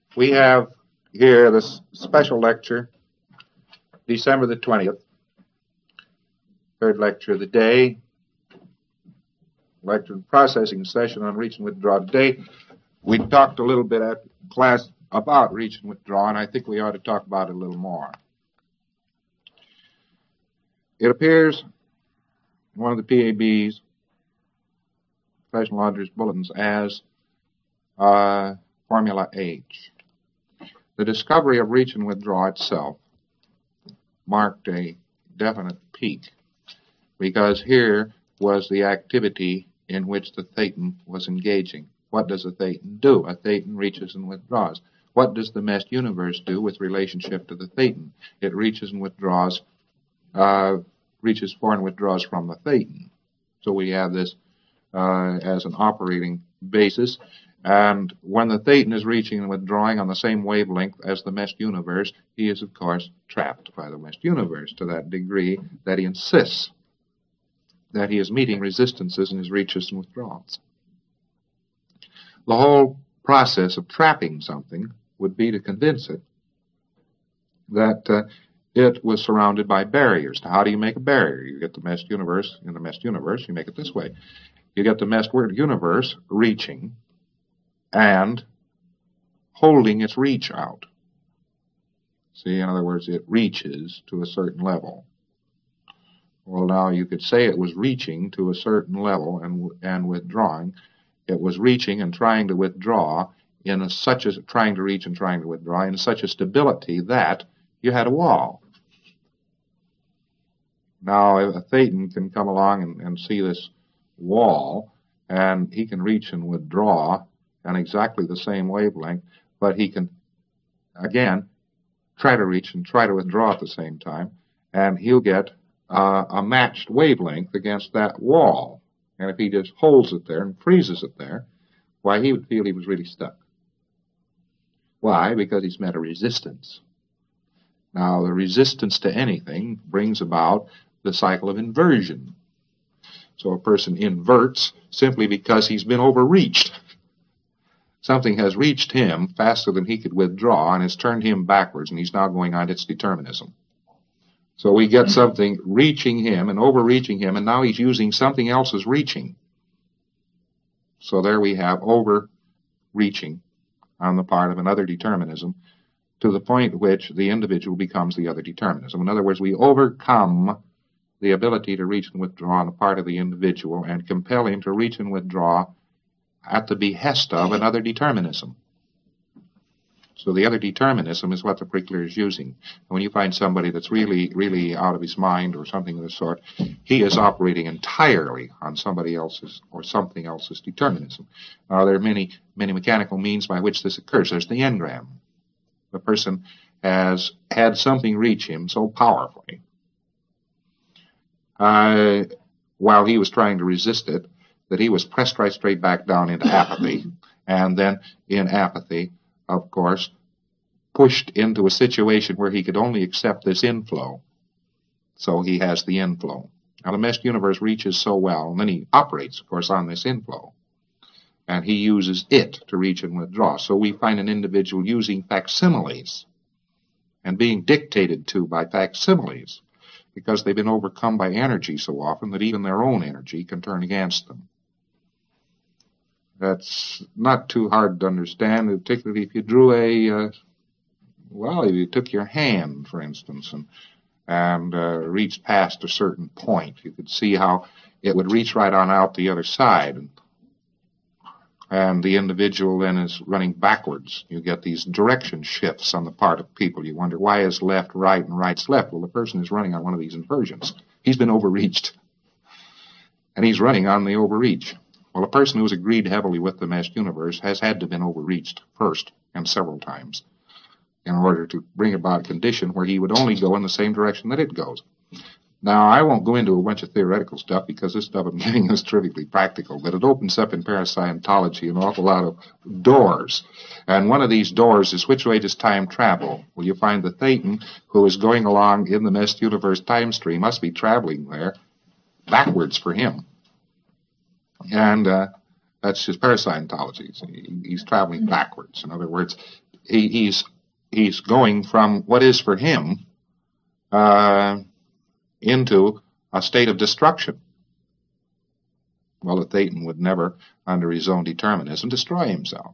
We have here this special lecture, December the 20th, third lecture of the day, lecture and processing session on reach and withdraw. Today, we talked a little bit at class about reach and withdraw, and I think we ought to talk about it a little more. It appears in one of the PAB's, Professional Auditors Bulletins, as Formula H. The discovery of reach and withdraw itself marked a definite peak, because here was the activity in which the thetan was engaging. What does a thetan do? A thetan reaches and withdraws. What does the meshed universe do with relationship to the thetan? It reaches and withdraws, reaches for and withdraws from the thetan. So we have this as an operating basis. And when the thetan is reaching and withdrawing on the same wavelength as the meshed universe, he is, of course, trapped by the meshed universe to that degree that he insists that he is meeting resistances in his reaches and withdrawals. The whole process of trapping something would be to convince it that it was surrounded by barriers. Now, how do you make a barrier? You get the meshed universe. In the meshed universe, you make it this way. You get the meshed universe reaching and holding its reach out. See, in other words, it reaches to a certain level. Well, now you could say it was reaching to a certain level and withdrawing. It was reaching and trying to withdraw trying to reach and trying to withdraw in such a stability that you had a wall. Now, a thetan can come along and see this wall, and he can reach and withdraw on exactly the same wavelength, but he can, again, try to reach and try to withdraw at the same time, and he'll get a matched wavelength against that wall. And if he just holds it there and freezes it there, why, he would feel he was really stuck. Why? Because he's met a resistance. Now, the resistance to anything brings about the cycle of inversion. So a person inverts simply because he's been overreached. Something has reached him faster than he could withdraw and has turned him backwards, and he's now going on its determinism. So we get something reaching him and overreaching him, and now he's using something else's reaching. So there we have overreaching on the part of another determinism to the point at which the individual becomes the other determinism. In other words, we overcome the ability to reach and withdraw on the part of the individual and compel him to reach and withdraw at the behest of another determinism. So the other determinism is what the prickler is using. And when you find somebody that's really, really out of his mind or something of the sort, he is operating entirely on somebody else's or something else's determinism. Now, there are many, many mechanical means by which this occurs. There's the engram. The person has had something reach him so powerfully while he was trying to resist it that he was pressed right straight back down into apathy, and then in apathy, of course, pushed into a situation where he could only accept this inflow. So he has the inflow. Now, the meshed universe reaches so well, and then he operates, of course, on this inflow. And he uses it to reach and withdraw. So we find an individual using facsimiles and being dictated to by facsimiles because they've been overcome by energy so often that even their own energy can turn against them. That's not too hard to understand, particularly if you drew if you took your hand, for instance, and reached past a certain point. You could see how it would reach right on out the other side, and the individual then is running backwards. You get these direction shifts on the part of people. You wonder, why is left right and right's left? Well, the person is running on one of these inversions. He's been overreached, and he's running on the overreach. Well, a person who has agreed heavily with the meshed universe has had to have been overreached first and several times in order to bring about a condition where he would only go in the same direction that it goes. Now, I won't go into a bunch of theoretical stuff because this stuff I'm giving is trivially practical, but it opens up in parascientology an awful lot of doors. And one of these doors is, which way does time travel? Well, you find the thetan who is going along in the meshed universe time stream must be traveling there backwards for him. And that's just parascientology. He's traveling backwards. In other words, he's going from what is for him into a state of destruction. Well, the Thetan would never, under his own determinism, destroy himself.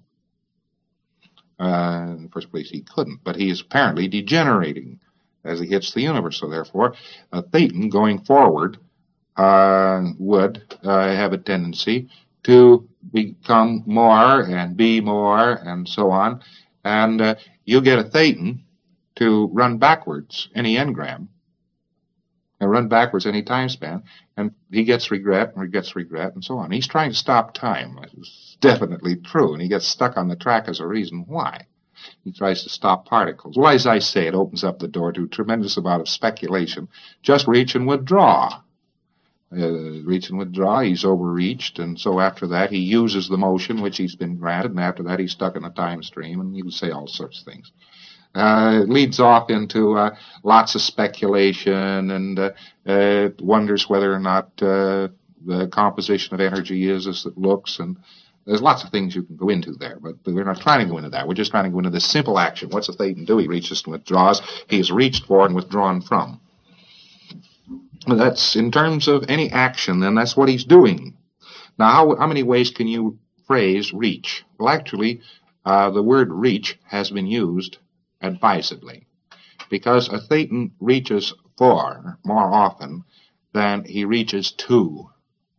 In the first place, he couldn't, but he is apparently degenerating as he hits the universe. So therefore, a Thetan going forward would have a tendency to become more and be more and so on. And you get a Thetan to run backwards any engram and run backwards any time span, and he gets regret and gets regret and so on. He's trying to stop time. It's definitely true, and he gets stuck on the track as a reason why. He tries to stop particles. Well, as I say, it opens up the door to a tremendous amount of speculation. Just reach and withdraw. Reach and withdraw, he's overreached, and so after that he uses the motion which he's been granted, and after that he's stuck in a time stream, and you can say all sorts of things. It leads off into lots of speculation, and wonders whether or not the composition of energy is as it looks, and there's lots of things you can go into there, but we're not trying to go into that. We're just trying to go into this simple action. What's a Thetan do? He reaches and withdraws. He is reached for and withdrawn from. That's in terms of any action, then that's what he's doing. Now, how many ways can you phrase reach? Well, actually, the word reach has been used advisedly, because a Thetan reaches for more often than he reaches to.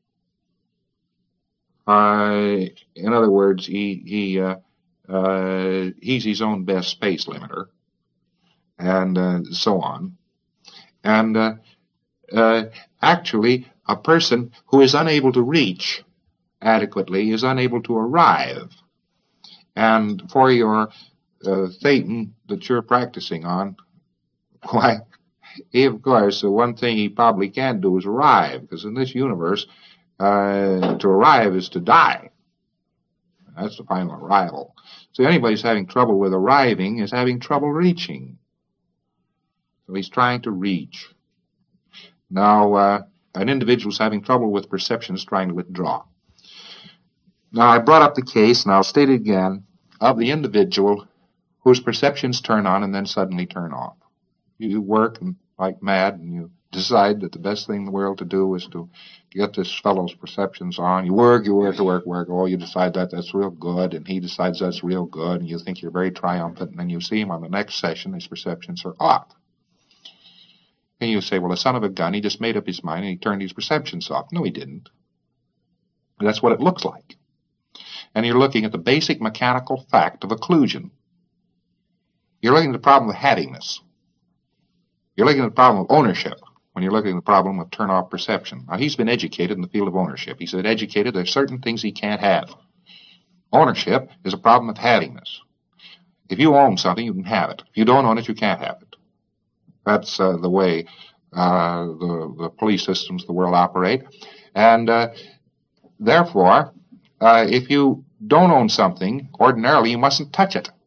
In other words, he's his own best space limiter, and so on. And actually, a person who is unable to reach adequately is unable to arrive. And for your Thetan that you're practicing on, why, of course, the one thing he probably can't do is arrive, because in this universe, to arrive is to die. That's the final arrival. So anybody who's having trouble with arriving is having trouble reaching. So he's trying to reach. Now, an individual who's having trouble with perception is trying to withdraw. Now, I brought up the case, and I'll state it again, of the individual whose perceptions turn on and then suddenly turn off. You work like mad, and you decide that the best thing in the world to do is to get this fellow's perceptions on. You work. Oh, you decide that's real good, and he decides that's real good, and you think you're very triumphant, and then you see him on the next session, his perceptions are off. And you say, well, the son of a gun, he just made up his mind and he turned his perceptions off. No, he didn't. That's what it looks like. And you're looking at the basic mechanical fact of occlusion. You're looking at the problem of having-ness. You're looking at the problem of ownership when you're looking at the problem of turn-off perception. Now, he's been educated in the field of ownership. He's been educated there's certain things he can't have. Ownership is a problem of having-ness. If you own something, you can have it. If you don't own it, you can't have it. That's the way the police systems of the world operate. And therefore, if you don't own something, ordinarily you mustn't touch it.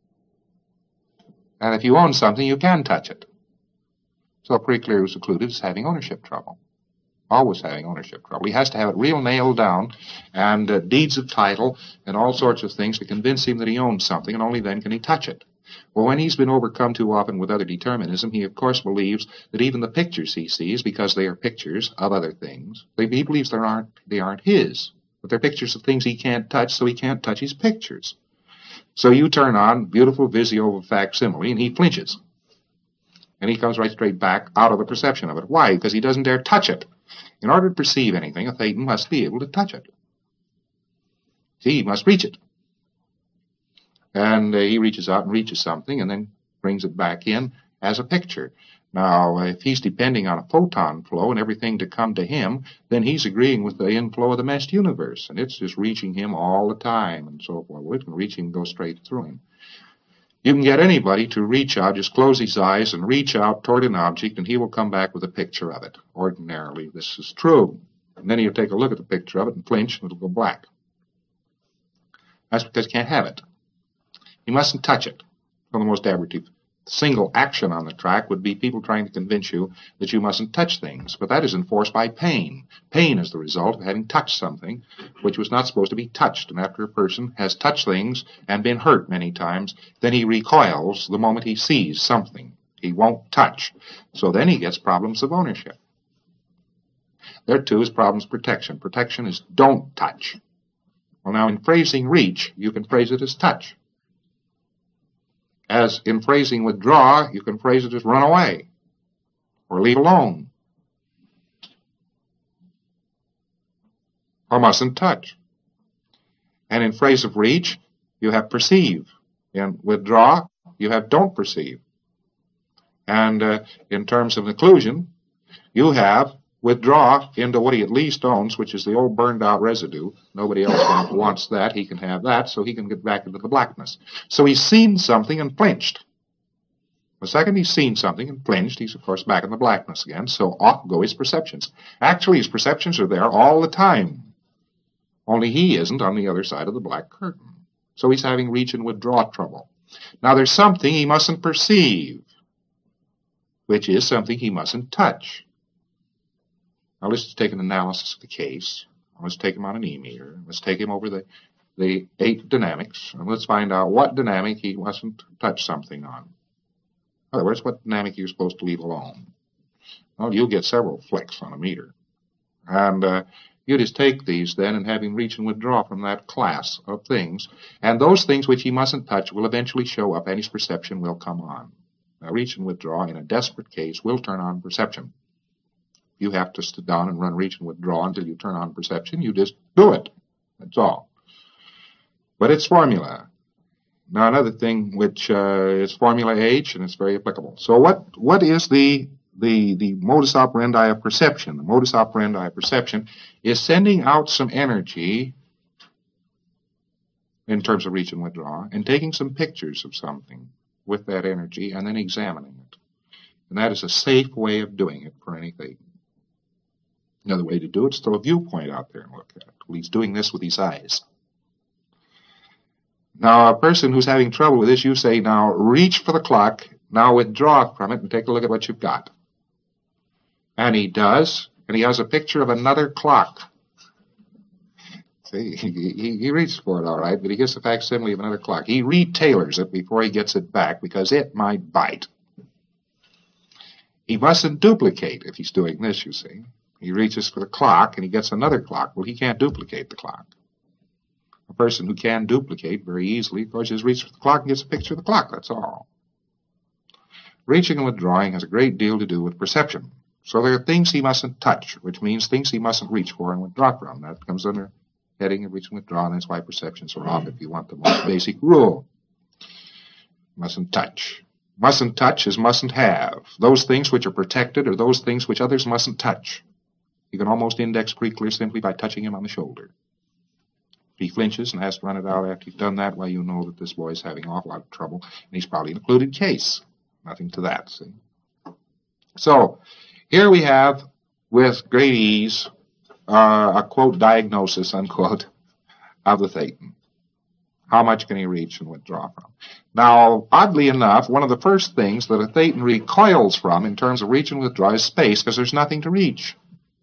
And if you own something, you can touch it. So pretty clear who's occluded is having ownership trouble. Always having ownership trouble. He has to have it real nailed down, and deeds of title and all sorts of things to convince him that he owns something, and only then can he touch it. Well, when he's been overcome too often with other determinism, he of course believes that even the pictures he sees, because they are pictures of other things, he believes they aren't his, but they're pictures of things he can't touch, so he can't touch his pictures. So you turn on beautiful Visio facsimile, and he flinches. And he comes right straight back out of the perception of it. Why? Because he doesn't dare touch it. In order to perceive anything, a Thetan must be able to touch it. See, he must reach it. And he reaches out and reaches something and then brings it back in as a picture. Now, if he's depending on a photon flow and everything to come to him, then he's agreeing with the inflow of the meshed universe, and it's just reaching him all the time and so forth. Well, it can reach him and go straight through him. You can get anybody to reach out, just close his eyes and reach out toward an object, and he will come back with a picture of it. Ordinarily, this is true. And then he'll take a look at the picture of it and flinch, and it'll go black. That's because he can't have it. He mustn't touch it, for the most aberrative single action on the track would be people trying to convince you that you mustn't touch things. But that is enforced by pain. Pain is the result of having touched something which was not supposed to be touched. And after a person has touched things and been hurt many times, then he recoils the moment he sees something he won't touch. So then he gets problems of ownership. There, too, is problems of protection. Protection is don't touch. Well, now, in phrasing reach, you can phrase it as touch. As in phrasing withdraw, you can phrase it as run away or leave alone or mustn't touch. And in phrase of reach, you have perceive. In withdraw, you have don't perceive. And in terms of inclusion, you have withdraw into what he at least owns, which is the old burned out residue. Nobody else wants that. He can have that, so he can get back into the blackness. So he's seen something and flinched. The second he's seen something and flinched, he's of course back in the blackness again, so off go his perceptions. Actually, his perceptions are there all the time. Only he isn't on the other side of the black curtain. So he's having reach and withdraw trouble. Now there's something he mustn't perceive, which is something he mustn't touch. Now let's just take an analysis of the case. Let's take him on an E-meter. Let's take him over the 8 dynamics, and let's find out what dynamic he mustn't touch something on. In other words, what dynamic you're supposed to leave alone. Well, you'll get several flicks on a meter. And you just take these then and have him reach and withdraw from that class of things. And those things which he mustn't touch will eventually show up, and his perception will come on. Now, reach and withdraw in a desperate case will turn on perception. You have to sit down and run reach and withdraw until you turn on perception. You just do it. That's all. But it's formula. Now another thing which is formula H, and it's very applicable. So what is the modus operandi of perception? The modus operandi of perception is sending out some energy in terms of reach and withdraw and taking some pictures of something with that energy and then examining it. And that is a safe way of doing it for anything. Another way to do it is throw a viewpoint out there and look at it. Well, he's doing this with his eyes. Now, a person who's having trouble with this, you say, now reach for the clock, now withdraw from it and take a look at what you've got. And he does, and he has a picture of another clock. See, he reaches for it all right, but he gets a facsimile of another clock. He retailors it before he gets it back because it might bite. He mustn't duplicate if he's doing this, you see. He reaches for the clock and he gets another clock. Well, he can't duplicate the clock. A person who can duplicate very easily, of course, just reaches for the clock and gets a picture of the clock, that's all. Reaching and withdrawing has a great deal to do with perception. So there are things he mustn't touch, which means things he mustn't reach for and withdraw from. That comes under heading of reach and withdraw, and that's why perceptions are off if you want the most basic rule. Mustn't touch. Mustn't touch is mustn't have. Those things which are protected are those things which others mustn't touch. You can almost index pretty clear simply by touching him on the shoulder. If he flinches and has to run it out after you've done that, well, you know that this boy is having an awful lot of trouble, and he's probably an included case. Nothing to that, see. So, here we have, with great ease, a, quote, diagnosis, unquote, of the Thetan. How much can he reach and withdraw from? Now, oddly enough, one of the first things that a Thetan recoils from in terms of reach and withdraw is space, because there's nothing to reach.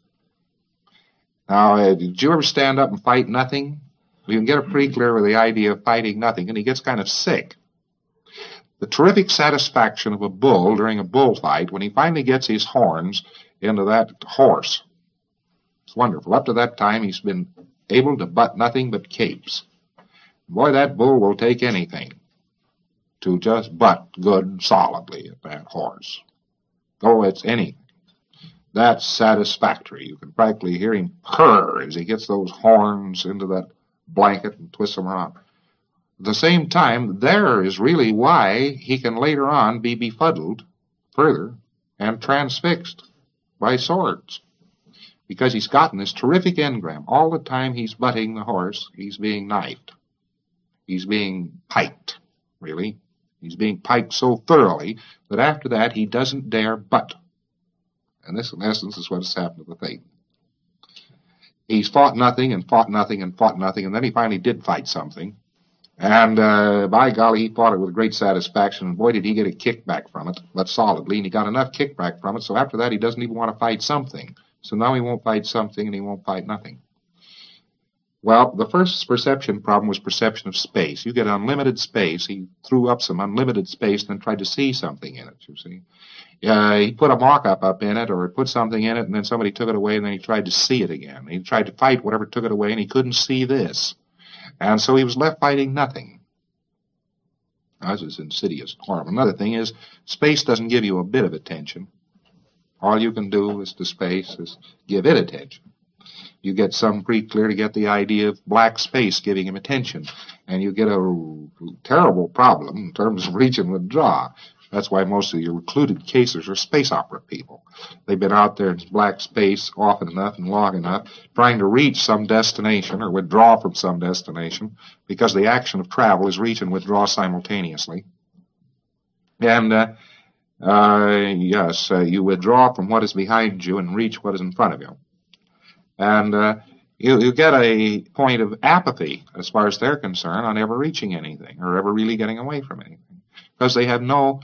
Now, did you ever stand up and fight nothing? You can get a pretty clear with the idea of fighting nothing, and he gets kind of sick. The terrific satisfaction of a bull during a bullfight when he finally gets his horns into that horse. It's wonderful. Up to that time, he's been able to butt nothing but capes. Boy, that bull will take anything to just butt good solidly at that horse. Oh, it's anything. That's satisfactory. You can practically hear him purr as he gets those horns into that blanket and twists them around. At the same time, there is really why he can later on be befuddled further and transfixed by swords. Because he's gotten this terrific engram. All the time he's butting the horse, he's being knifed. He's being piked, really. He's being piked so thoroughly that after that he doesn't dare butt. And this, in essence, is what has happened to the Thetan. He's fought nothing and fought nothing and fought nothing, and then he finally did fight something. And by golly, he fought it with great satisfaction, and boy, did he get a kickback from it, but solidly, and he got enough kickback from it, so after that he doesn't even want to fight something. So now he won't fight something, and he won't fight nothing. Well, the first perception problem was perception of space. You get unlimited space. He threw up some unlimited space and then tried to see something in it, you see. He put a mock-up up in it, or put something in it, and then somebody took it away, and then he tried to see it again. He tried to fight whatever took it away, and he couldn't see this. And so he was left fighting nothing. That's as insidious and horrible. Another thing is, space doesn't give you a bit of attention. All you can do is to space is give it attention. You get some pretty clear to get the idea of black space giving him attention. And you get a terrible problem in terms of reach and withdraw. That's why most of your recluded cases are space opera people. They've been out there in black space often enough and long enough, trying to reach some destination or withdraw from some destination, because the action of travel is reach and withdraw simultaneously. And yes, you withdraw from what is behind you and reach what is in front of you. And you get a point of apathy, as far as they're concerned, on ever reaching anything or ever really getting away from anything, because they have no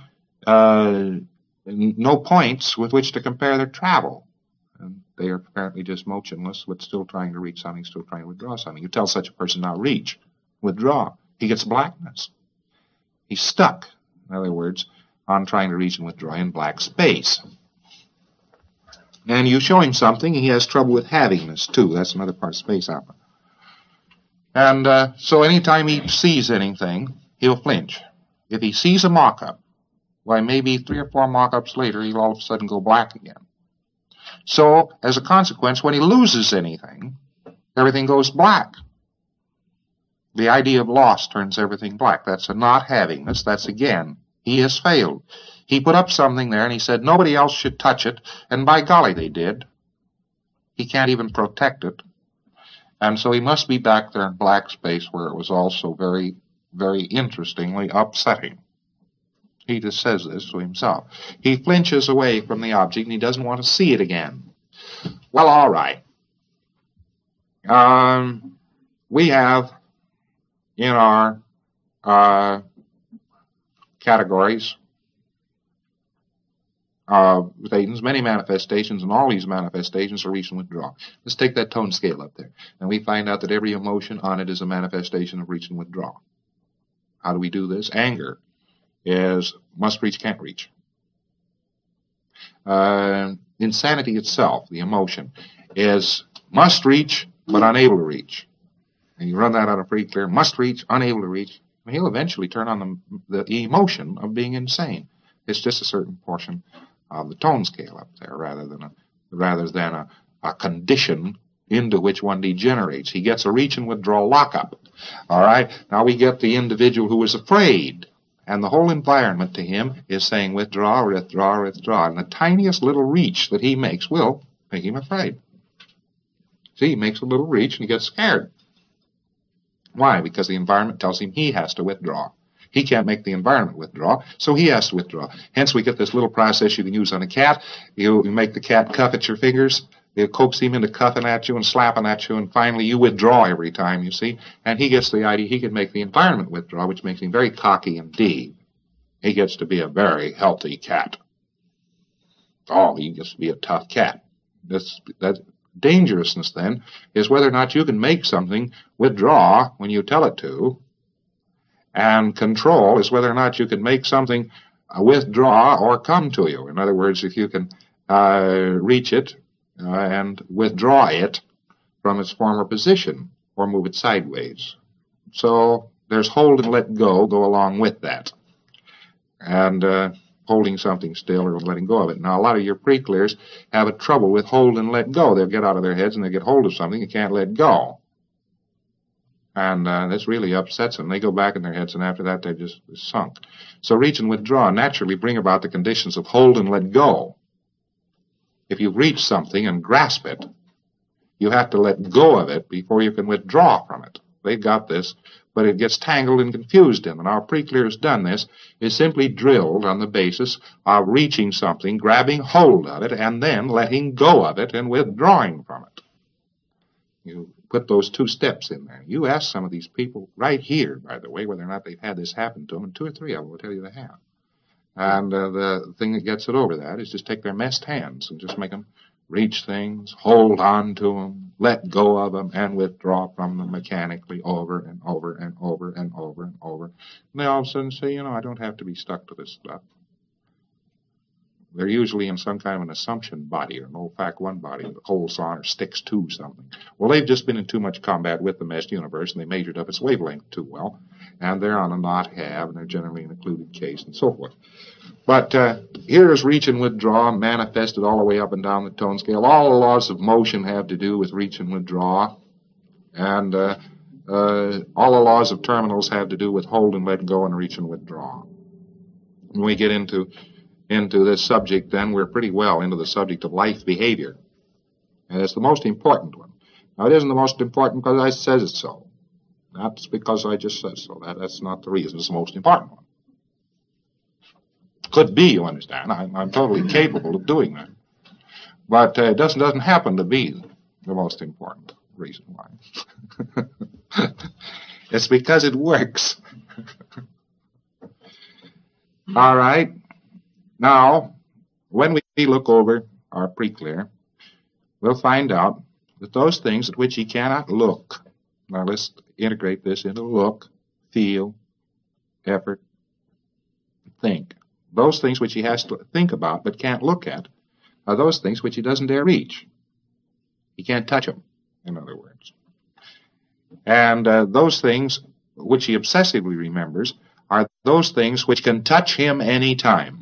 points with which to compare their travel. And they are apparently just motionless, but still trying to reach something, still trying to withdraw something. You tell such a person, now reach, withdraw. He gets blackness. He's stuck, in other words, on trying to reach and withdraw in black space. And you show him something, he has trouble with havingness, too. That's another part of space opera. And so anytime he sees anything, he'll flinch. If he sees a mock-up, why, maybe 3 or 4 mock-ups later, he'll all of a sudden go black again. So, as a consequence, when he loses anything, everything goes black. The idea of loss turns everything black. That's a not havingness. That's, again, he has failed. He put up something there, and he said nobody else should touch it, and by golly, they did. He can't even protect it. And so he must be back there in black space, where it was also very, very interestingly upsetting. He just says this to himself. He flinches away from the object, and he doesn't want to see it again. Well, all right. We have in our categories Thetans, many manifestations, and all these manifestations are reach and withdraw. Let's take that tone scale up there, and we find out that every emotion on it is a manifestation of reach and withdraw. How do we do this? Anger is must reach, can't reach. Insanity itself, the emotion, is must reach, but unable to reach. And you run that out of pretty clear, must reach, unable to reach, and he'll eventually turn on the emotion of being insane. It's just a certain portion of the tone scale up there, rather than a condition into which one degenerates. He gets a reach and withdraw lockup. All right? Now we get the individual who is afraid, and the whole environment to him is saying withdraw, withdraw, withdraw. And the tiniest little reach that he makes will make him afraid. See, he makes a little reach and he gets scared. Why? Because the environment tells him he has to withdraw. He can't make the environment withdraw, so he has to withdraw. Hence, we get this little process you can use on a cat. You make the cat cuff at your fingers. You coax him into cuffing at you and slapping at you, and finally you withdraw every time, you see. And he gets the idea he can make the environment withdraw, which makes him very cocky indeed. He gets to be a very healthy cat. Oh, he gets to be a tough cat. That dangerousness, then, is whether or not you can make something withdraw when you tell it to, and control is whether or not you can make something withdraw or come to you. In other words, if you can reach it and withdraw it from its former position or move it sideways. So there's hold and let go along with that. And holding something still or letting go of it. Now, a lot of your pre-clears have a trouble with hold and let go. They'll get out of their heads and they get hold of something and can't let go. And this really upsets them. They go back in their heads, and after that, they're just sunk. So reach and withdraw naturally bring about the conditions of hold and let go. If you reach something and grasp it, you have to let go of it before you can withdraw from it. They've got this, but it gets tangled and confused in them. And our pre-clear has done this, is simply drilled on the basis of reaching something, grabbing hold of it, and then letting go of it and withdrawing from it. You put those 2 steps in there. You ask some of these people right here, by the way, whether or not they've had this happen to them, and 2 or 3 of them will tell you they have. And the thing that gets it over that is just take their messed hands and just make them reach things, hold on to them, let go of them, and withdraw from them mechanically over and over and over and over and over. And they all of a sudden say, I don't have to be stuck to this stuff. They're usually in some kind of an assumption body or an Olfac 1 body that holds on or sticks to something. Well, they've just been in too much combat with the meshed universe, and they measured up its wavelength too well, and they're on a not have, and they're generally an occluded case, and so forth. But here is reach and withdraw manifested all the way up and down the tone scale. All the laws of motion have to do with reach and withdraw, and all the laws of terminals have to do with hold and let go and reach and withdraw. When we get into this subject, then we're pretty well into the subject of life behavior. And it's the most important one. Now, it isn't the most important because I says it so. That's because I just said so. That's not the reason. It's the most important one. Could be, you understand. I'm totally capable of doing that. But it doesn't happen to be the most important reason why. It's because it works. All right. Now, when we look over our pre-clear, we'll find out that those things at which he cannot look, now let's integrate this into look, feel, effort, think. Those things which he has to think about but can't look at are those things which he doesn't dare reach. He can't touch them, in other words. And those things which he obsessively remembers are those things which can touch him any time.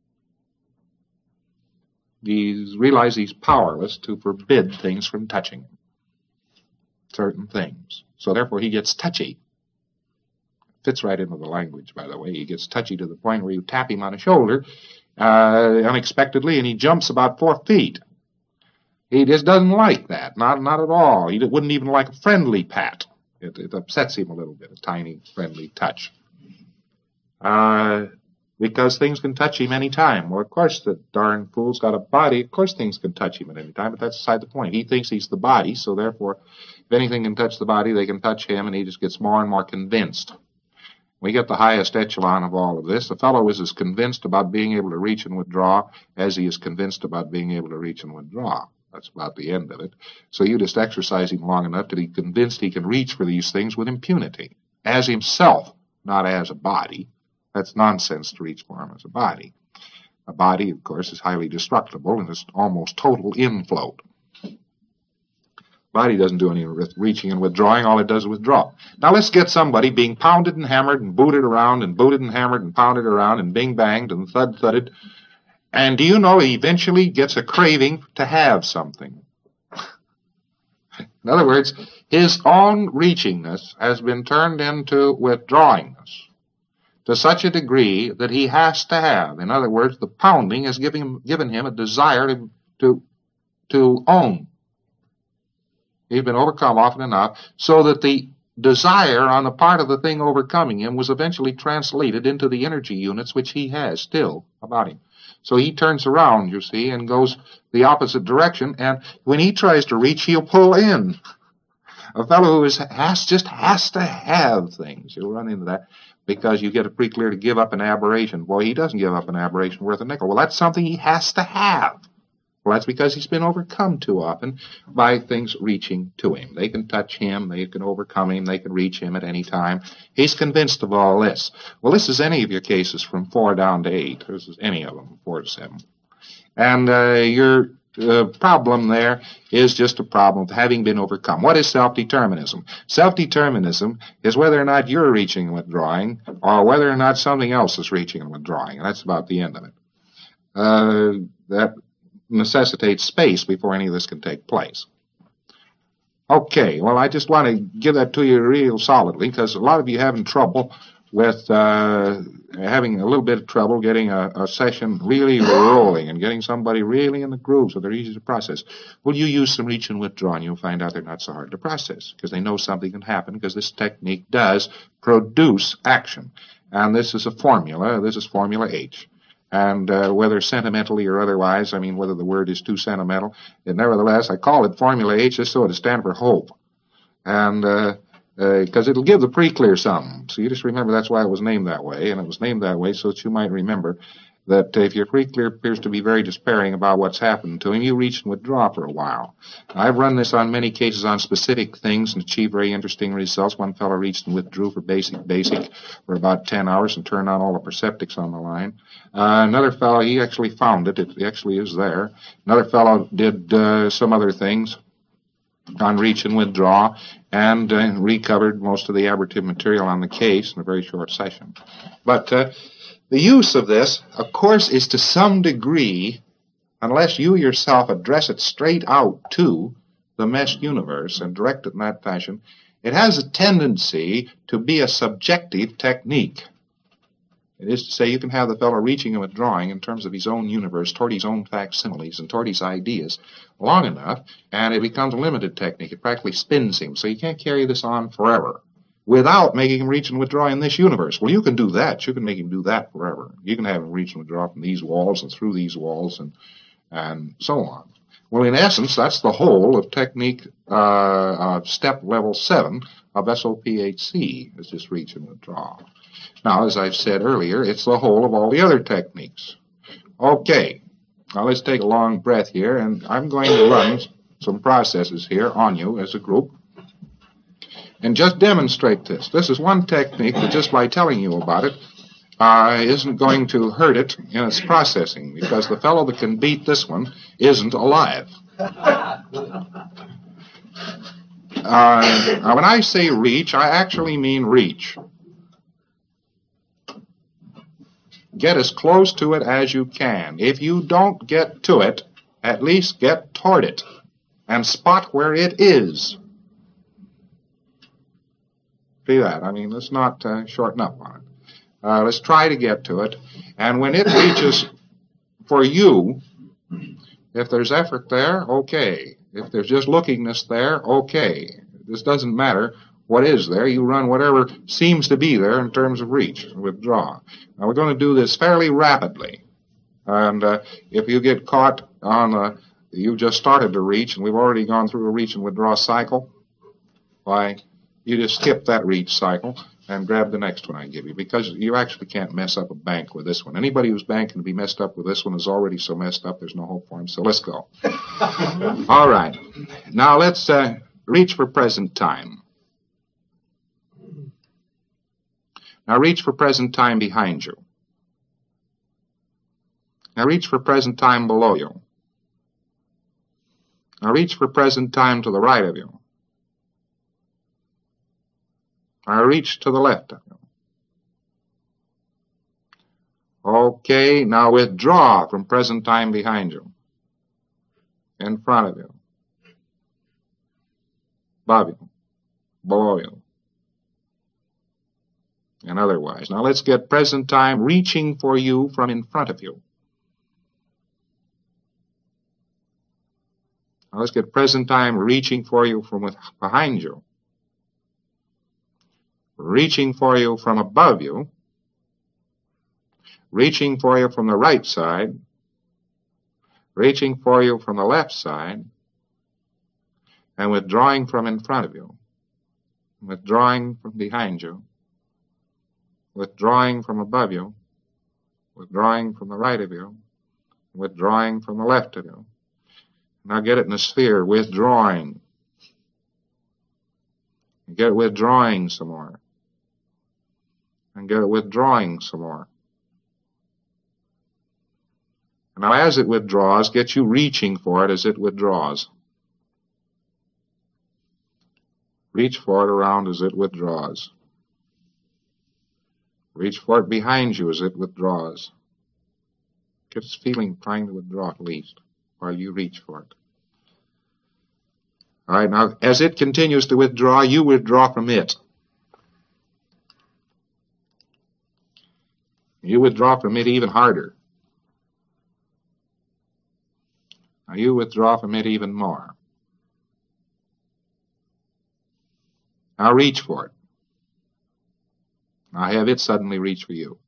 He realizes he's powerless to forbid things from touching him. Certain things. So therefore he gets touchy. Fits right into the language, by the way. He gets touchy to the point where you tap him on the shoulder unexpectedly, and he jumps about 4 feet. He just doesn't like that. Not at all. He wouldn't even like a friendly pat. It upsets him a little bit, a tiny friendly touch. Because things can touch him any time. Well, of course, the darn fool's got a body. Of course things can touch him at any time, but that's beside the point. He thinks he's the body, so therefore, if anything can touch the body, they can touch him, and he just gets more and more convinced. We get the highest echelon of all of this. The fellow is as convinced about being able to reach and withdraw as he is convinced about being able to reach and withdraw. That's about the end of it. So you just exercise him long enough to be convinced he can reach for these things with impunity, as himself, not as a body. That's nonsense to reach for him as a body. A body, of course, is highly destructible and is almost total infloat. Body doesn't do any reaching and withdrawing. All it does is withdraw. Now let's get somebody being pounded and hammered and booted around and booted and hammered and pounded around and bing-banged and thud-thudded. And do you know he eventually gets a craving to have something? In other words, his own reachingness has been turned into withdrawingness to such a degree that he has to have. In other words, the pounding has given him a desire to own. He's been overcome often enough so that the desire on the part of the thing overcoming him was eventually translated into the energy units which he has still about him. So he turns around, you see, and goes the opposite direction, and when he tries to reach, he'll pull in. A fellow who has to have things. You'll run into that because you get a pre-clear to give up an aberration. Boy, he doesn't give up an aberration worth a nickel. Well, that's something he has to have. Well, that's because he's been overcome too often by things reaching to him. They can touch him, they can overcome him, they can reach him at any time. He's convinced of all this. Well, this is any of your cases from 4 down to 8. This is any of them, 4 to 7. And your problem there is just a problem of having been overcome. What is self-determinism? Self-determinism is whether or not you're reaching and withdrawing or whether or not something else is reaching and withdrawing. And that's about the end of it. That necessitates space before any of this can take place. Okay, well, I just want to give that to you real solidly because a lot of you having trouble with having a little bit of trouble getting a session really rolling and getting somebody really in the groove so they're easy to process. Well, you use some reach and withdraw and you'll find out they're not so hard to process because they know something can happen because this technique does produce action. And this is a formula. This is Formula H. And whether sentimentally or otherwise, I mean, whether the word is too sentimental, nevertheless, I call it Formula H just so it stands for hope. and because it'll give the pre-clear some. So you just remember that's why it was named that way, and it was named that way so that you might remember that if your pre-clear appears to be very despairing about what's happened to him, you reach and withdraw for a while. I've run this on many cases on specific things and achieved very interesting results. One fellow reached and withdrew for basic for about 10 hours and turned on all the perceptics on the line. Another fellow, he actually found it. It actually is there. Another fellow did some other things on reach and withdraw and recovered most of the aberrative material on the case in a very short session. But the use of this, of course, is to some degree, unless you yourself address it straight out to the mesh universe and direct it in that fashion, it has a tendency to be a subjective technique. It is to say, you can have the fellow reaching and withdrawing in terms of his own universe toward his own facsimiles and toward his ideas long enough, and it becomes a limited technique. It practically spins him, so you can't carry this on forever without making him reach and withdraw in this universe. Well, you can do that. You can make him do that forever. You can have him reach and withdraw from these walls and through these walls and so on. Well, in essence, that's the whole of technique step level 7 of SOPHC, is just reach and withdraw. Now, as I've said earlier, it's the whole of all the other techniques. Okay, now let's take a long breath here, and I'm going to run some processes here on you as a group and just demonstrate this. This is one technique that just by telling you about it isn't going to hurt it in its processing, because the fellow that can beat this one isn't alive. Now, when I say reach, I actually mean reach. Get as close to it as you can. If you don't get to it, at least get toward it and spot where it is. See that? I mean, let's not shorten up on it. Let's try to get to it. And when it reaches for you, if there's effort there, okay. If there's just lookingness there, okay. This doesn't matter what is there. You run whatever seems to be there in terms of reach and withdraw. Now, we're going to do this fairly rapidly. And if you get caught on you just started to reach, and we've already gone through a reach and withdraw cycle, why, you just skip that reach cycle and grab the next one I give you, because you actually can't mess up a bank with this one. Anybody whose bank can be messed up with this one is already so messed up there's no hope for him. So let's go. All right. Now let's reach for present time. Now reach for present time behind you. Now reach for present time below you. Now reach for present time to the right of you. Now reach to the left of you. Okay, now withdraw from present time behind you. In front of you. Above you. Below you. And otherwise. Now let's get present time reaching for you from in front of you. Now let's get present time reaching for you from behind you. Reaching for you from above you. Reaching for you from the right side. Reaching for you from the left side. And withdrawing from in front of you. Withdrawing from behind you. Withdrawing from above you, withdrawing from the right of you, withdrawing from the left of you. Now get it in a sphere, withdrawing. Get it withdrawing some more. And get it withdrawing some more. Now as it withdraws, get you reaching for it as it withdraws. Reach for it around as it withdraws. Reach for it behind you as it withdraws. Get its feeling trying to withdraw at least, while you reach for it. All right, now, as it continues to withdraw, you withdraw from it. You withdraw from it even harder. Now, you withdraw from it even more. Now, reach for it. Now have it suddenly reach for you.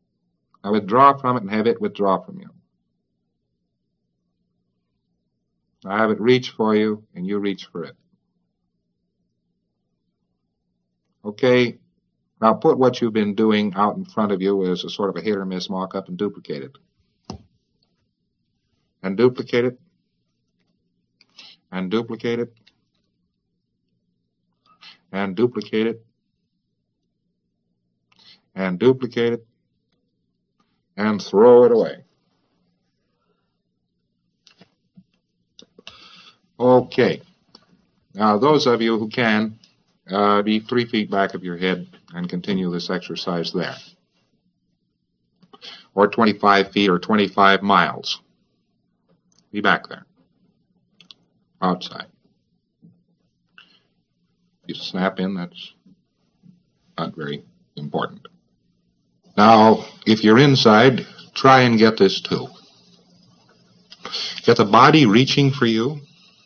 Now withdraw from it and have it withdraw from you. Now have it reach for you, and you reach for it. Okay, now put what you've been doing out in front of you as a sort of a hit or miss mock-up and duplicate it. And duplicate it. And duplicate it. And duplicate it. And duplicate it. And throw it away. Okay. Now, those of you who can, be 3 feet back of your head and continue this exercise there. Or 25 feet or 25 miles. Be back there. Outside. You snap in, that's not very important. Now, if you're inside, try and get this too. Get the body reaching for you,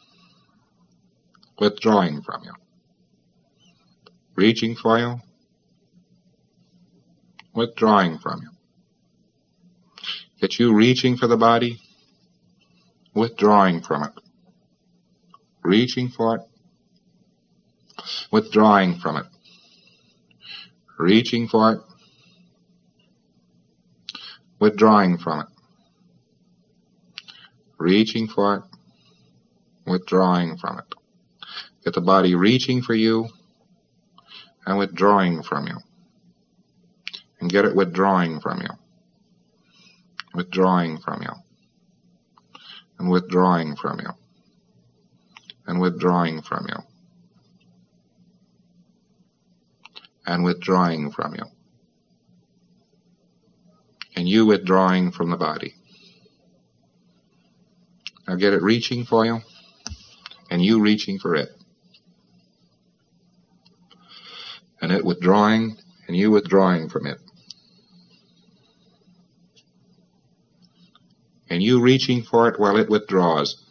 withdrawing from you. Reaching for you, withdrawing from you. Get you reaching for the body, withdrawing from it. Reaching for it, withdrawing from it. Reaching for it, withdrawing from it. Reaching for it, withdrawing from it. Get the body reaching for you and withdrawing from you. And get it withdrawing from you. Withdrawing from you. And withdrawing from you. And withdrawing from you. And withdrawing from you. And you withdrawing from the body. Now get it reaching for you, and you reaching for it. And it withdrawing, and you withdrawing from it. And you reaching for it while it withdraws.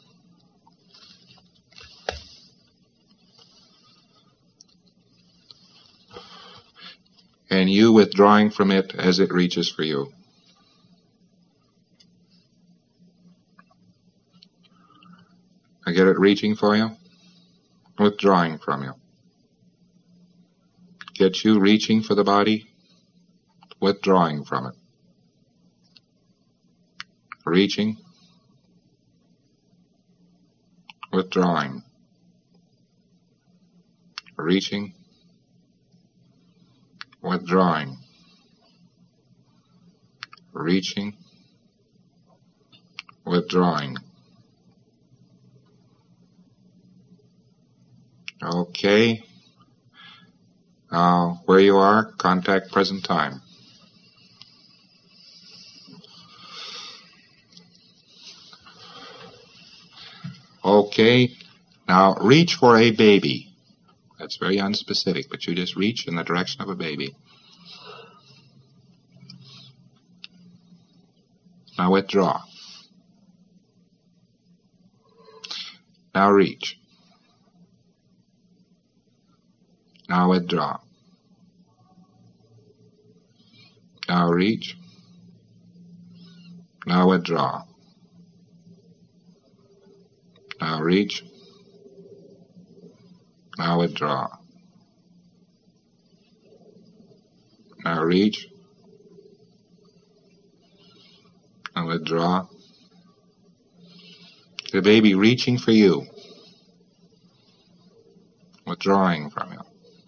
And you withdrawing from it as it reaches for you. I get it reaching for you, withdrawing from you. Get you reaching for the body, withdrawing from it. Reaching, withdrawing. Reaching, withdrawing. Reaching, withdrawing. Okay. Now, where you are, contact present time. Okay. Now, reach for a baby. That's very unspecific, but you just reach in the direction of a baby. Now withdraw. Now reach. Now withdraw. Now reach. Now withdraw. Now reach. Now withdraw. Now reach. Now withdraw. The baby reaching for you. Withdrawing from you.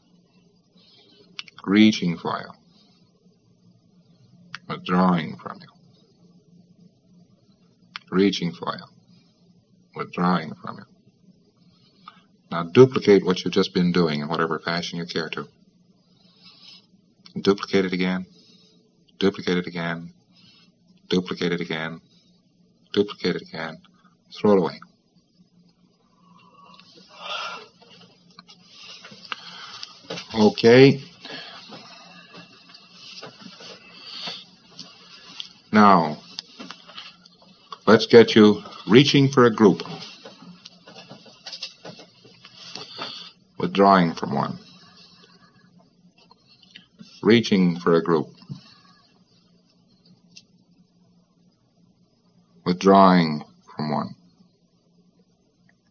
Reaching for you. Withdrawing from you. Reaching for you. Withdrawing from you. Now duplicate what you've just been doing in whatever fashion you care to. Duplicate it again. Duplicate it again. Duplicate it again. Duplicate it again. Throw it away. Okay. Now, let's get you reaching for a group. Withdrawing from one. Reaching for a group. Withdrawing from one.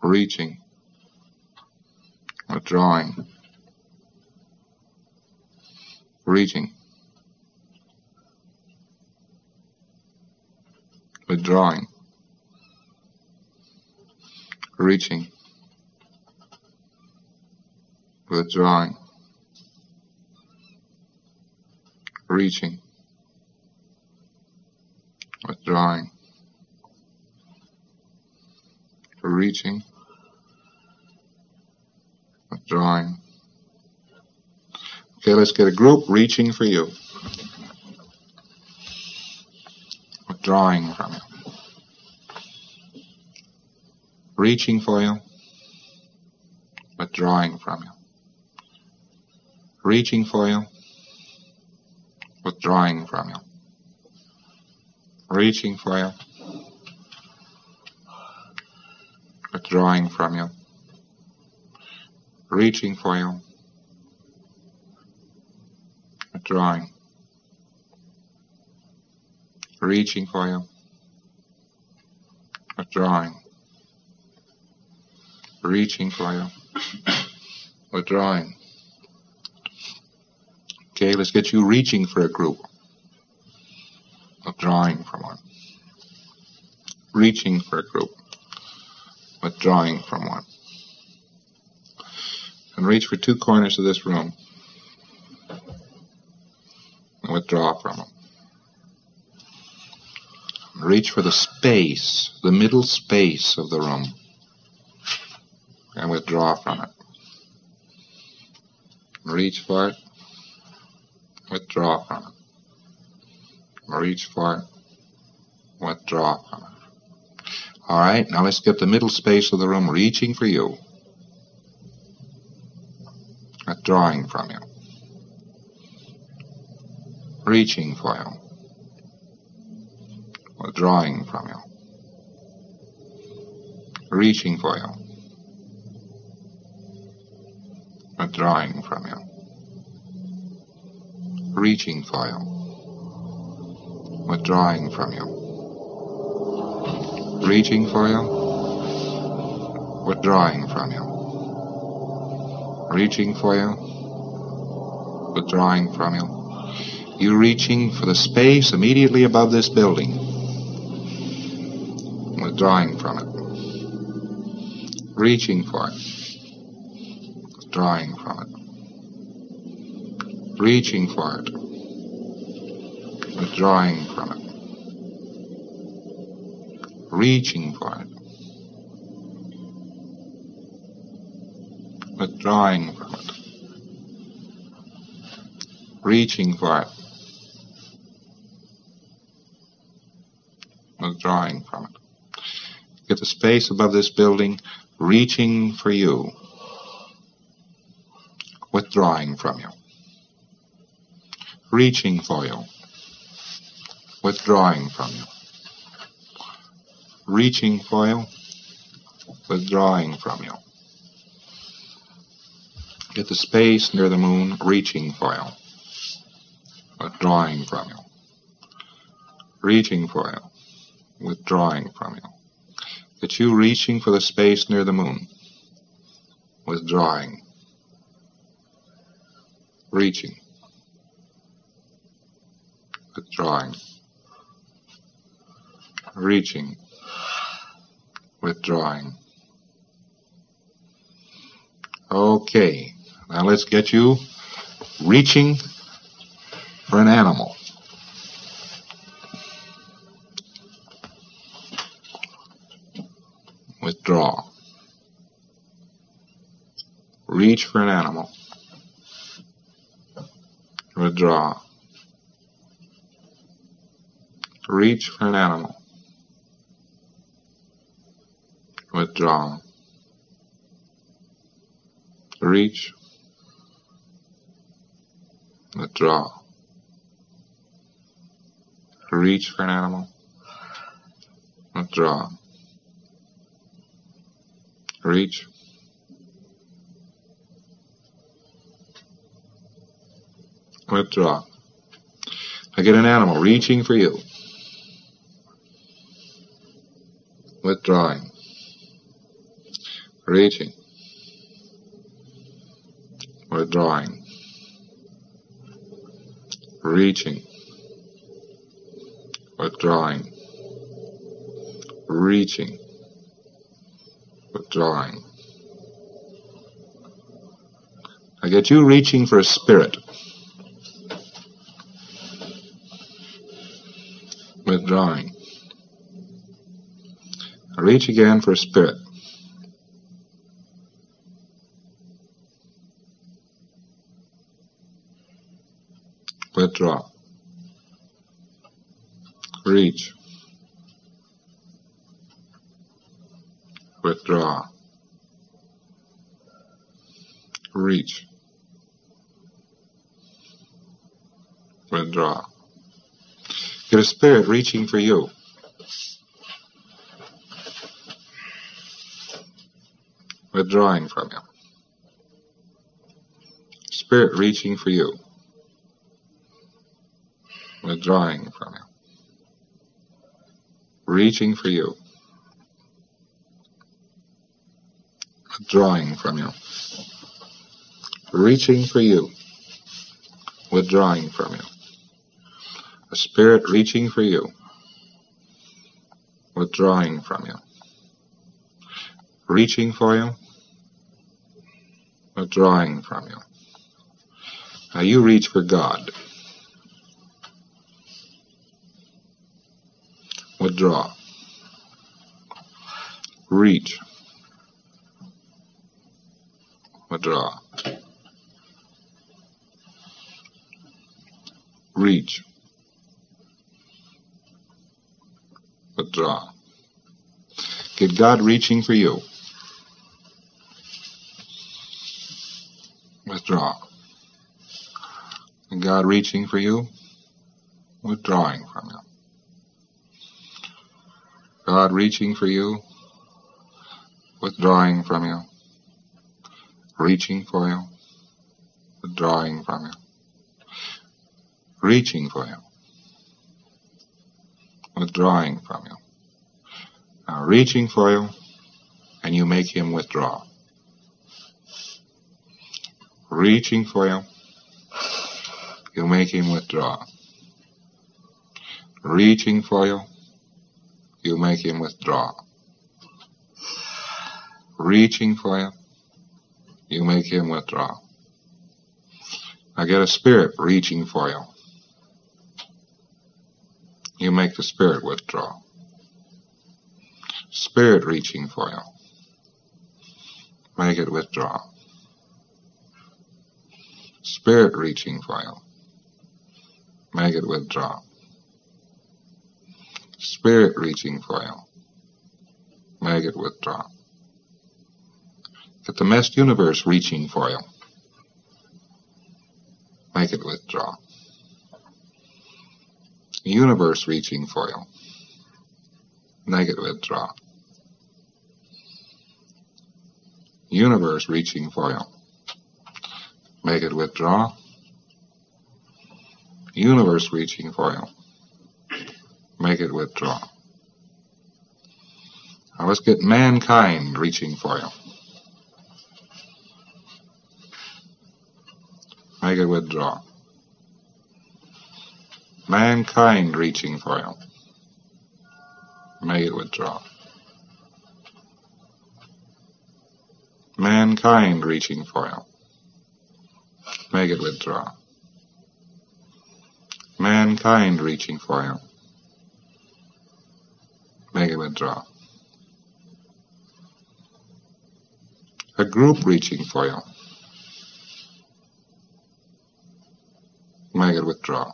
reaching, withdrawing, reaching, withdrawing, reaching, withdrawing, reaching, withdrawing, reaching, withdrawing. Okay, let's get a group reaching for you, withdrawing from you, reaching for you, withdrawing from you, reaching for you, withdrawing from you, reaching for you, withdrawing from you, reaching for you, withdrawing, reaching for you, withdrawing, reaching for you, withdrawing. Okay, let's get you reaching for a group, withdrawing from one, reaching for a group, withdrawing from one. And reach for two corners of this room and withdraw from them. Reach for the space, the middle space of the room, and withdraw from it. Reach for it, withdraw from it. Reach for it, withdraw from it. All right, now let's get the middle space of the room reaching for you, withdrawing from you, reaching for you, withdrawing from you, reaching for you, withdrawing from you, reaching for you, withdrawing from you, reaching for you, withdrawing from you, reaching for you, withdrawing from you. You're reaching for the space immediately above this building, withdrawing from it, reaching for it, withdrawing from it, reaching for it, withdrawing from it, reaching for it, withdrawing from it, reaching for it, withdrawing from it. Get the space above this building, reaching for you, withdrawing from you, reaching for you, withdrawing from you, reaching for you, withdrawing from you. Get the space near the moon, reaching for you, withdrawing from you, reaching for you, withdrawing from you. Get you reaching for the space near the moon, withdrawing, reaching, withdrawing, reaching, withdrawing. Okay, now let's get you reaching for an animal. Withdraw. Reach for an animal. Withdraw. Reach for an animal. Withdraw. Reach. Withdraw. Reach for an animal. Withdraw. Reach. Withdraw. I get an animal reaching for you. Withdrawing. reaching, withdrawing, reaching, withdrawing, reaching, withdrawing. I get you reaching for a spirit, withdrawing. I reach again for a spirit, withdraw, reach, withdraw, reach, withdraw. Get a spirit reaching for you, withdrawing from you. Spirit reaching for you, withdrawing from you. Reaching for you, withdrawing from you. Reaching for you, withdrawing from you. A spirit reaching for you, withdrawing from you. Reaching for you, withdrawing from you. Now you reach for God. Withdraw. Reach. Withdraw. Reach. Withdraw. Get God reaching for you. Withdraw. Get God reaching for you. Withdrawing from you. God reaching for you. Withdrawing from you. Reaching for you. Withdrawing from you. Reaching for you. Withdrawing from you. Now reaching for you, and you make him withdraw. Reaching for you, you make him withdraw. Reaching for you, you make him withdraw. Reaching for you, you make him withdraw. Now get a spirit reaching for you. You make the spirit withdraw. Spirit reaching for you. Make it withdraw. Spirit reaching for you. Make it withdraw. Spirit reaching for you. Make it withdraw. Get the massed universe reaching for you. Make it withdraw. Universe reaching for you. Make it withdraw. Universe reaching for you. Make it withdraw. Universe reaching for you. Make it withdraw. Now let's get mankind reaching for you. Make it withdraw. Mankind reaching for you. Make it withdraw. Mankind reaching for you. Make it withdraw. Mankind reaching for you. Make it withdraw. A group reaching for you. Make it withdraw.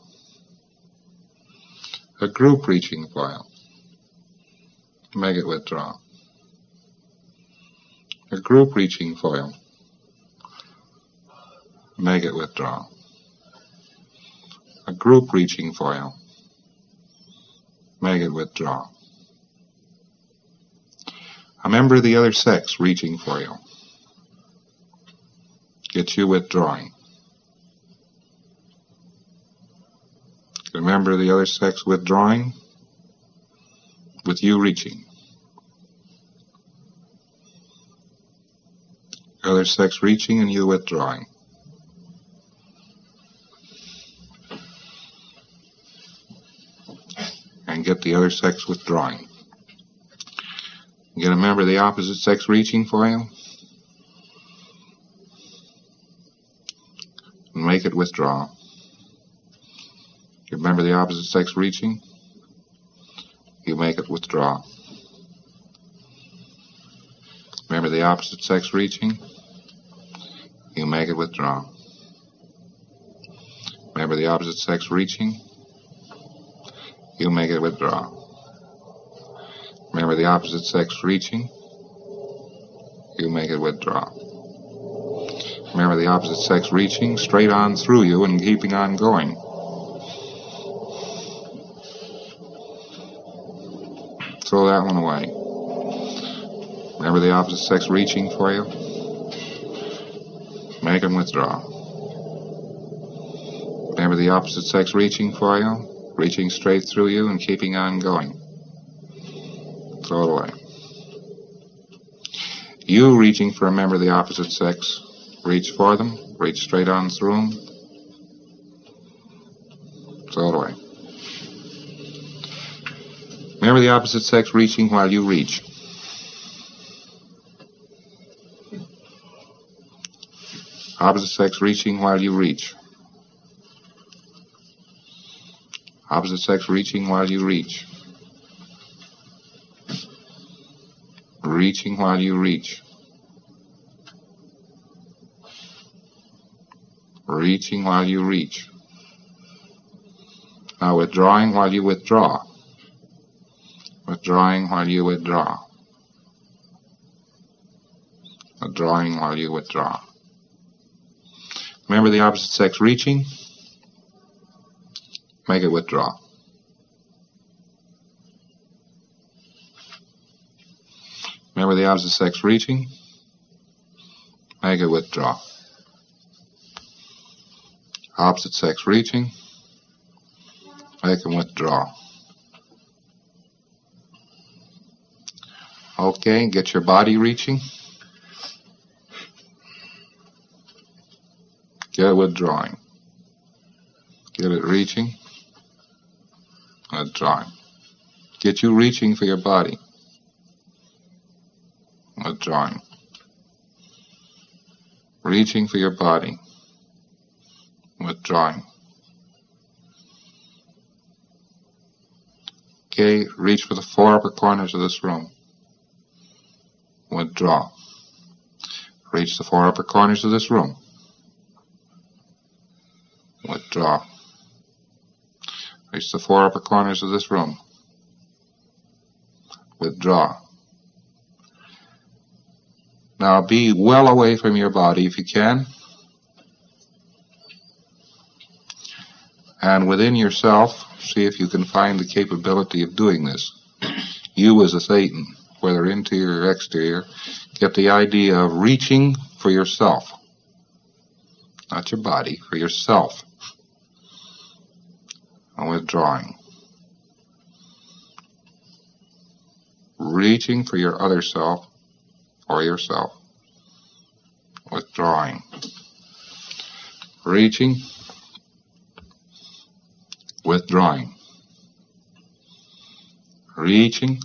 A group reaching for you. Make it withdraw. A group reaching for you. Make it withdraw. A group reaching for you. Make it withdraw. A member of the other sex reaching for you. Get you withdrawing. A member of the other sex withdrawing with you reaching. other sex reaching and you withdrawing. And get the other sex withdrawing. Get a member of the opposite sex reaching for you. And make it withdraw. You remember the opposite sex reaching, you make it withdraw. Remember the opposite sex reaching, you make it withdraw. Remember the opposite sex reaching, you make it withdraw. Remember the opposite sex reaching, you make it withdraw. Remember the opposite sex reaching straight on through you and keeping on going. Throw that one away. Remember the opposite sex reaching for you? Make them withdraw. Remember the opposite sex reaching for you? Reaching straight through you and keeping on going. Throw it away. You reaching for a member of the opposite sex, reach for them, reach straight on through them. Throw it away. Remember the opposite sex reaching while you reach. Opposite sex reaching while you reach. Opposite sex reaching while you reach. Reaching while you reach. Reaching while you reach. Now withdrawing while you withdraw. Withdrawing while you withdraw. Withdrawing while you withdraw. Remember the opposite sex reaching? Make it withdraw. Remember the opposite sex reaching? Make it withdraw. Opposite sex reaching? Make them withdraw. Okay, get your body reaching. Get it withdrawing. Get it reaching. Withdrawing. Get you reaching for your body. Withdrawing. Reaching for your body. Withdrawing. Okay, reach for the 4 upper corners of this room. Withdraw. Reach the 4 upper corners of this room. Withdraw. Reach the 4 upper corners of this room. Withdraw. Now be well away from your body if you can. And within yourself, see if you can find the capability of doing this. You as a Thetan, whether interior or exterior, get the idea of reaching for yourself. Not your body, for yourself. And withdrawing. Reaching for your other self or yourself. Withdrawing. Reaching. Withdrawing. Reaching.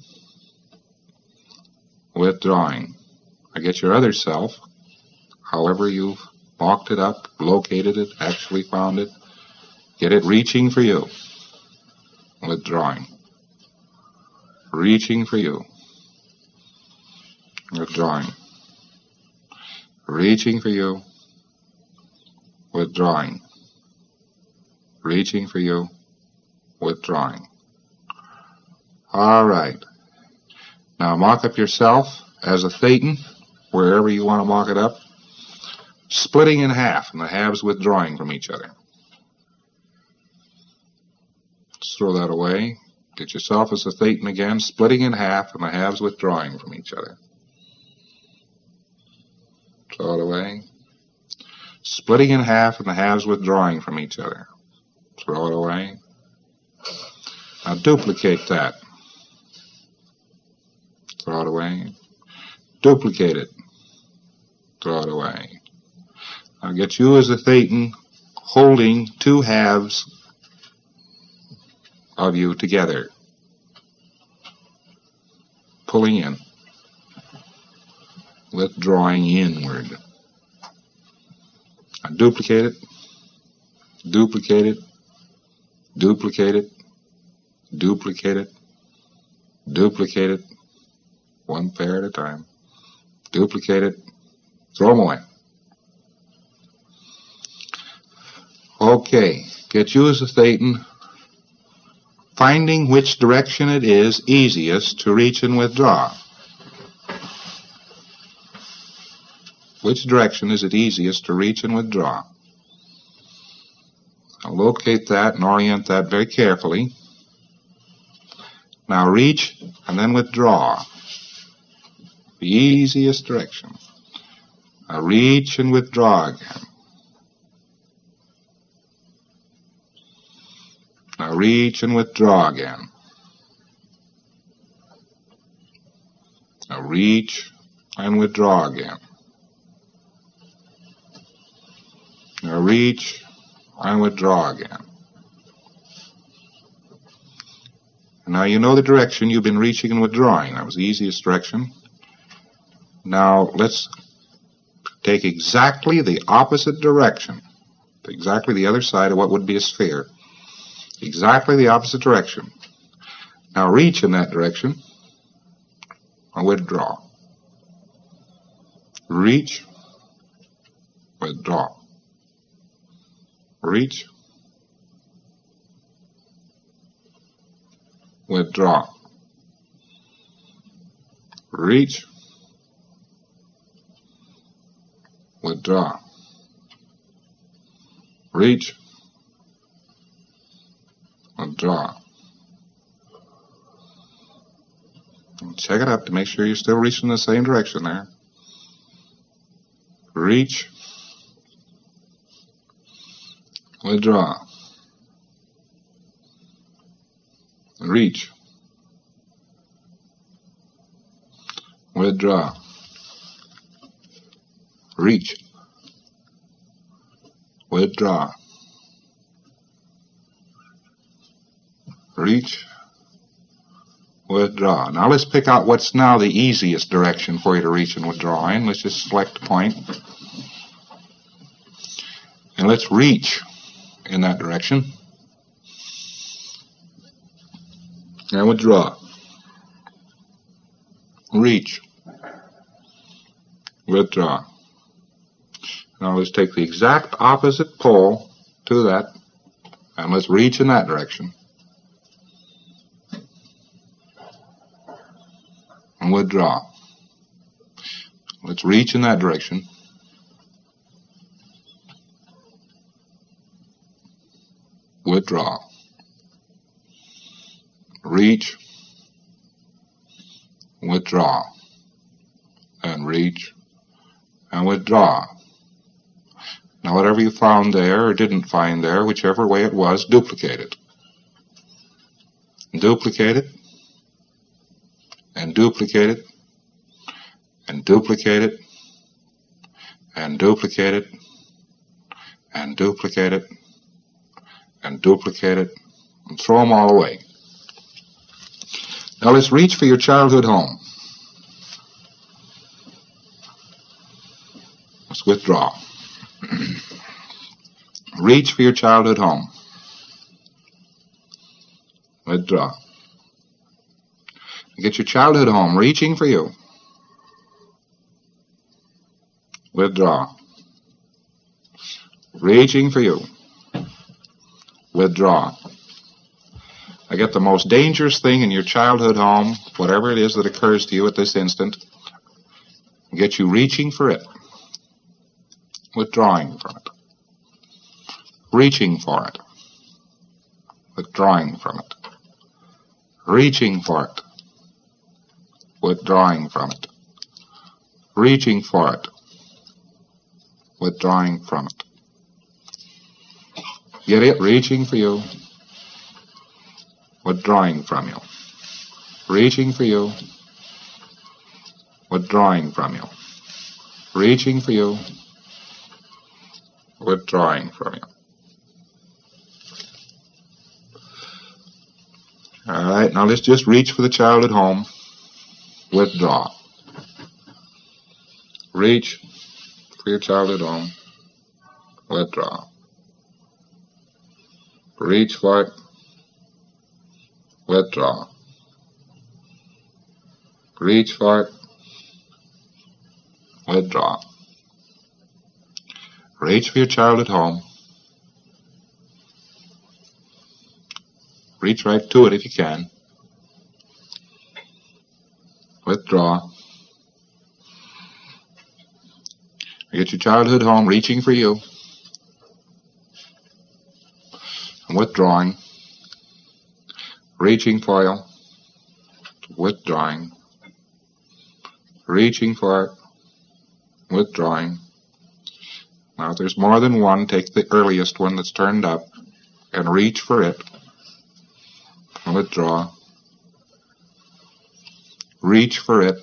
Withdrawing. I get your other self, however you've walked it up, located it, actually found it. Get it reaching for you. Withdrawing. Reaching for you. Withdrawing. Reaching for you. Withdrawing. Reaching for you. Withdrawing. All right. Now mock up yourself as a Thetan, wherever you want to mock it up, splitting in half, and the halves withdrawing from each other. Let's throw that away. Get yourself as a Thetan again, splitting in half, and the halves withdrawing from each other. Throw it away. Splitting in half, and the halves withdrawing from each other. Throw it away. Now duplicate that. Throw it away. Duplicate it. throw it away. Now get you as a thetan holding two halves of you together, pulling in, withdrawing inward. Now duplicate it, duplicate it, duplicate it, duplicate it, duplicate it, one pair at a time. Duplicate it, throw them away. Okay, get you as a thetan, finding which direction it is easiest to reach and withdraw. Which direction is it easiest to reach and withdraw? I'll locate that and orient that very carefully. Now reach and then withdraw. The easiest direction. Now reach and withdraw again. Now reach and withdraw again. Now reach and withdraw again. Now reach and withdraw again. Now you know the direction you've been reaching and withdrawing. That was the easiest direction. Now let's take exactly the opposite direction, exactly the other side of what would be a sphere. Exactly the opposite direction. Now reach in that direction and withdraw. Reach, withdraw. Reach, withdraw. Reach, withdraw. Reach, withdraw. And check it up to make sure you're still reaching the same direction there. Reach, withdraw. Reach, withdraw. Reach, withdraw. Reach, withdraw. Now let's pick out what's now the easiest direction for you to reach and withdraw in. Let's just select a point. And let's reach in that direction. And withdraw. Reach. Withdraw. Now let's take the exact opposite pole to that, and let's reach in that direction. And withdraw. Let's reach in that direction. Withdraw. Reach. Withdraw. And reach. And withdraw. Now whatever you found there or didn't find there, whichever way it was, duplicate it. Duplicate it. And duplicate it, and duplicate it, and duplicate it, and duplicate it, and duplicate it, and throw them all away. Now let's reach for your childhood home. Let's withdraw. Reach for your childhood home. Withdraw. Get your childhood home reaching for you. Withdraw. Reaching for you. Withdraw. I get the most dangerous thing in your childhood home, whatever it is that occurs to you at this instant, get you reaching for it. Withdrawing from it. Reaching for it. Withdrawing from it. Reaching for it. Withdrawing from it. Reaching for it. Withdrawing from it. Get it? Reaching for you. Withdrawing from you. Reaching for you. Withdrawing from you. reaching for you, withdrawing from you. All right, now let's just reach for the child at home, withdraw. Reach for your child at home, withdraw. Reach for it, withdraw. Reach for it, withdraw. Reach for your child at home. Reach right to it if you can. Withdraw. Get your childhood home, reaching for you. And withdrawing. Reaching for you. Withdrawing. Reaching for it. Withdrawing. Now if there's more than one, take the earliest one that's turned up and reach for it. Withdraw. Reach for it.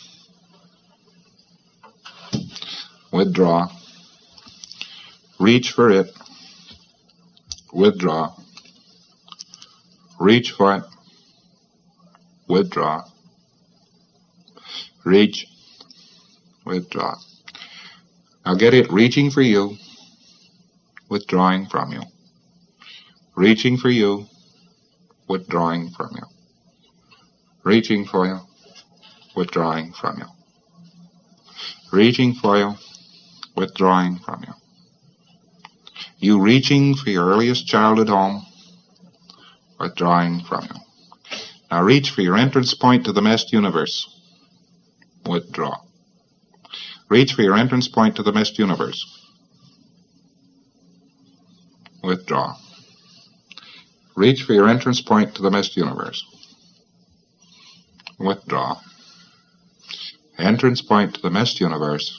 Withdraw. Reach for it. Withdraw. Reach for it. Withdraw. Reach. Withdraw. Now get it reaching for you, withdrawing from you. Reaching for you, withdrawing from you. Reaching for you, withdrawing from you. Reaching for you, withdrawing from you. You reaching for your earliest child at home, withdrawing from you. Now reach for your entrance point to the mist universe. Withdraw. Reach for your entrance point to the mist universe. Withdraw. Reach for your entrance point to the mist universe. Withdraw. Entrance point to the mist universe.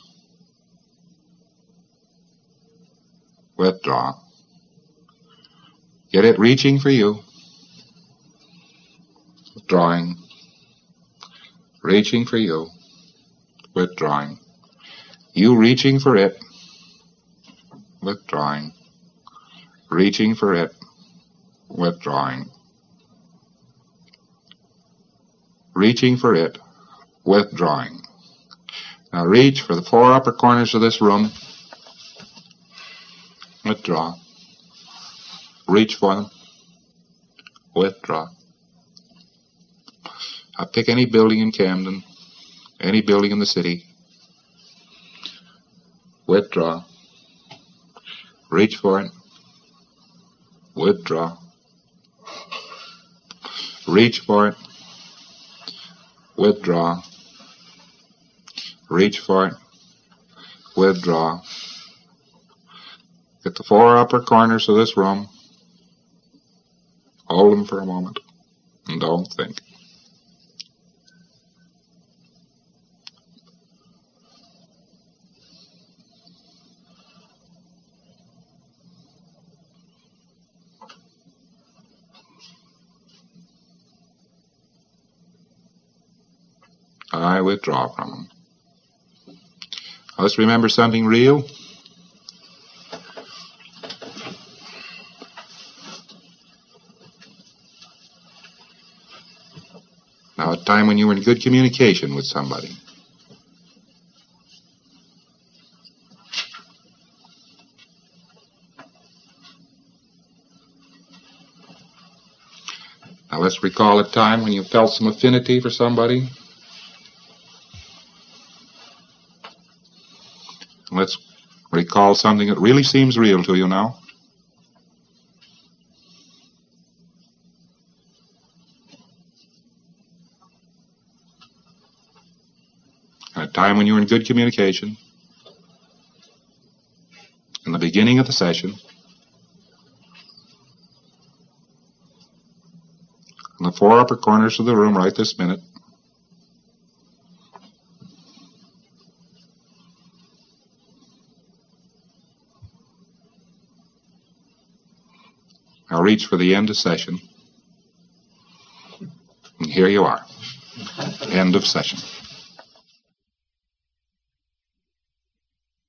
Withdraw. Get it reaching for you. Withdrawing. Reaching for you. Withdrawing. You reaching for it. Withdrawing. Reaching for it. Withdrawing. Reaching for it. Withdrawing. Now reach for the four upper corners of this room. Withdraw. Reach for them. Withdraw. I pick any building in Camden, any building in the city. Withdraw. Reach for it. Withdraw. Reach for it. Withdraw. Reach for it. Withdraw. Get the four upper corners of this room. Hold them for a moment and don't think. I withdraw from them. Let's remember something real. Now, a time when you were in good communication with somebody. Now, let's recall a time when you felt some affinity for somebody. Let's recall something that really seems real to you now. A time when you were in good communication. In the beginning of the session. In the four upper corners of the room right this minute. Now reach for the end of session. And here you are. End of session.